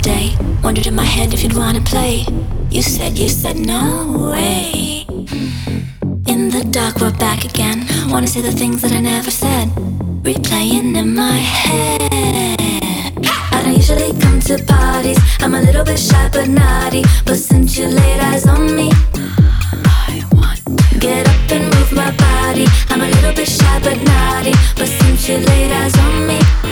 day. Wondered in my head if you'd wanna play. You said no way. In the dark we're back again. Wanna say the things that I never said. Replaying in my head. I don't usually come to parties. I'm a little bit shy but naughty. But since you laid eyes on me, I want to get up and move my body. I'm a little bit shy but naughty. But since you laid eyes on me,